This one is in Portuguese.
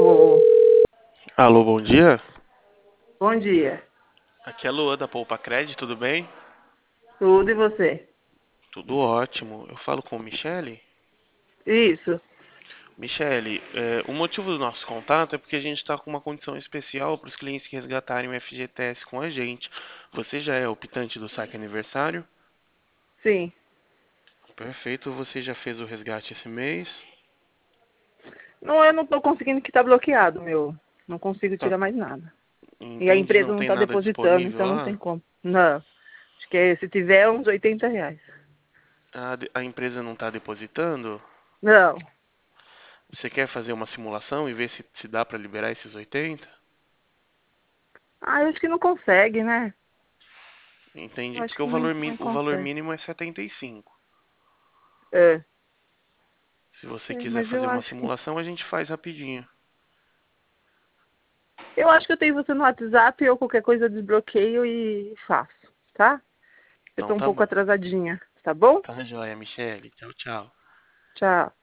Alô, Alô, bom dia. bom dia. Aqui é a Luan da Poupa Crédito, tudo bem? Tudo e você? Tudo ótimo. Eu falo com o Michele. Isso, Michele, o motivo do nosso contato é porque a gente está com uma condição especial para os clientes que resgatarem o FGTS com a gente. Você já é optante do saque aniversário? sim. Perfeito. Você já fez o resgate esse mês? Não, eu não tô conseguindo que tá bloqueado, meu. Não consigo Tá, tirar mais nada. E a entendi. empresa Não não tem tá nada depositando, disponível então não lá? tem como. Não. Acho que se tiver é uns R$ 80. A empresa não está depositando? Não. Você quer fazer uma simulação e ver se dá para liberar esses 80? Ah, eu acho que não consegue, né? Eu Entendi, acho porque que não o valor consegue. mínimo é 75. É. Se você quiser Mas eu fazer uma acho que. simulação, a gente faz rapidinho. Eu acho que eu tenho você no WhatsApp ou qualquer coisa eu desbloqueio e faço, tá? Eu Então tô um tá pouco bom. atrasadinha, tá bom? Tá joia, Michele. Tchau, tchau. Tchau.